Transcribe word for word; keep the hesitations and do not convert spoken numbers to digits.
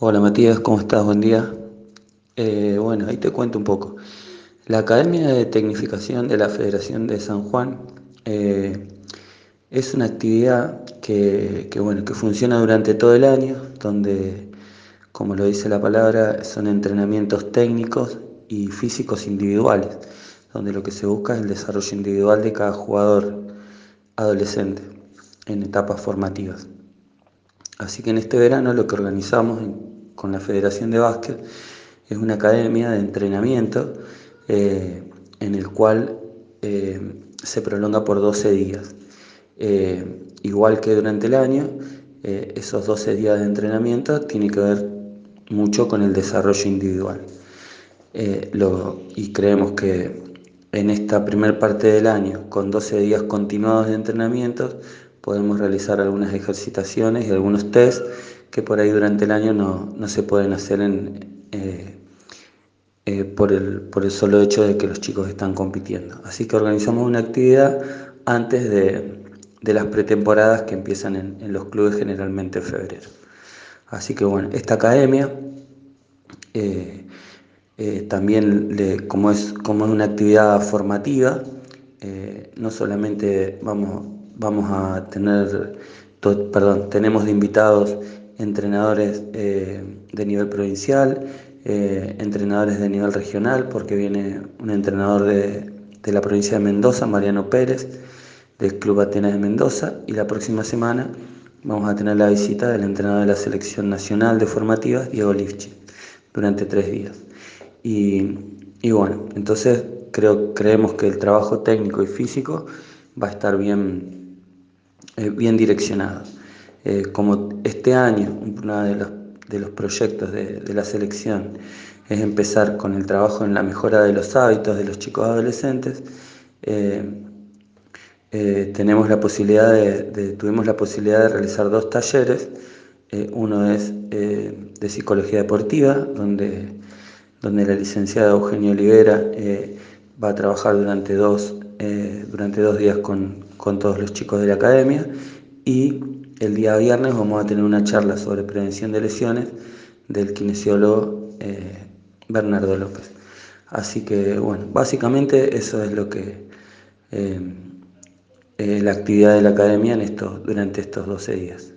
Hola Matías, ¿cómo estás? Buen día. Eh, bueno, ahí te cuento un poco. La Academia de Tecnificación de la Federación de San Juan eh, es una actividad que, que, bueno, que funciona durante todo el año, donde, como lo dice la palabra, son entrenamientos técnicos y físicos individuales, donde lo que se busca es el desarrollo individual de cada jugador adolescente en etapas formativas. Así que en este verano lo que organizamos en- con la Federación de Básquet es una academia de entrenamiento eh, en el cual eh, se prolonga por doce días. Eh, igual que durante el año, eh, esos doce días de entrenamiento tienen que ver mucho con el desarrollo individual. Eh, lo- y creemos que en esta primera parte del año, con doce días continuados de entrenamientos, podemos realizar algunas ejercitaciones y algunos test que por ahí durante el año no, no se pueden hacer en, eh, eh, por el, por el solo hecho de que los chicos están compitiendo. Así que organizamos una actividad antes de, de las pretemporadas que empiezan en, en los clubes generalmente en febrero. Así que bueno, esta academia eh, eh, también, le- como es, como es una actividad formativa, eh, no solamente vamos, vamos a tener, to- perdón, tenemos de invitados entrenadores eh, de nivel provincial, eh, entrenadores de nivel regional, porque viene un entrenador de, de la provincia de Mendoza, Mariano Pérez, del Club Atenas de Mendoza, y la próxima semana vamos a tener la visita del entrenador de la Selección Nacional de Formativas, Diego Lifchi, durante tres días. Y, y bueno, entonces creo, creemos que el trabajo técnico y físico va a estar bien, eh, bien direccionado. Eh, como este año, uno de los, de los proyectos de, de la selección es empezar con el trabajo en la mejora de los hábitos de los chicos adolescentes, eh, eh, tenemos la posibilidad de, de- tuvimos la posibilidad de realizar dos talleres. Eh, uno es eh, de psicología deportiva, donde, donde la licenciada Eugenia Olivera eh, va a trabajar durante dos, eh, durante dos días con, con todos los chicos de la academia. Y el día viernes vamos a tener una charla sobre prevención de lesiones del kinesiólogo eh, Bernardo López. Así que bueno, básicamente eso es lo que... eh, eh, la actividad de la academia en estos, durante estos doce días.